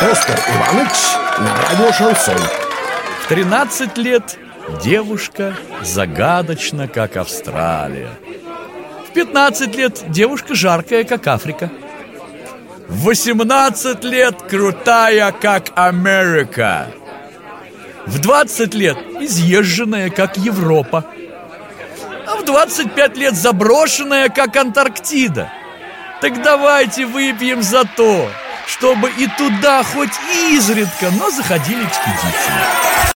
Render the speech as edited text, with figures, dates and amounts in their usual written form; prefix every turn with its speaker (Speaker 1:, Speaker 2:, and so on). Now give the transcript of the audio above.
Speaker 1: Оскар Иванович на радио «Шансон».
Speaker 2: В 13 лет девушка загадочна, как Австралия. В 15 лет девушка жаркая, как Африка. В 18 лет крутая, как Америка. В 20 лет изъезженная, как Европа. А в 25 лет заброшенная, как Антарктида. Так давайте выпьем за то, чтобы и туда хоть изредка, но заходили экспедиции.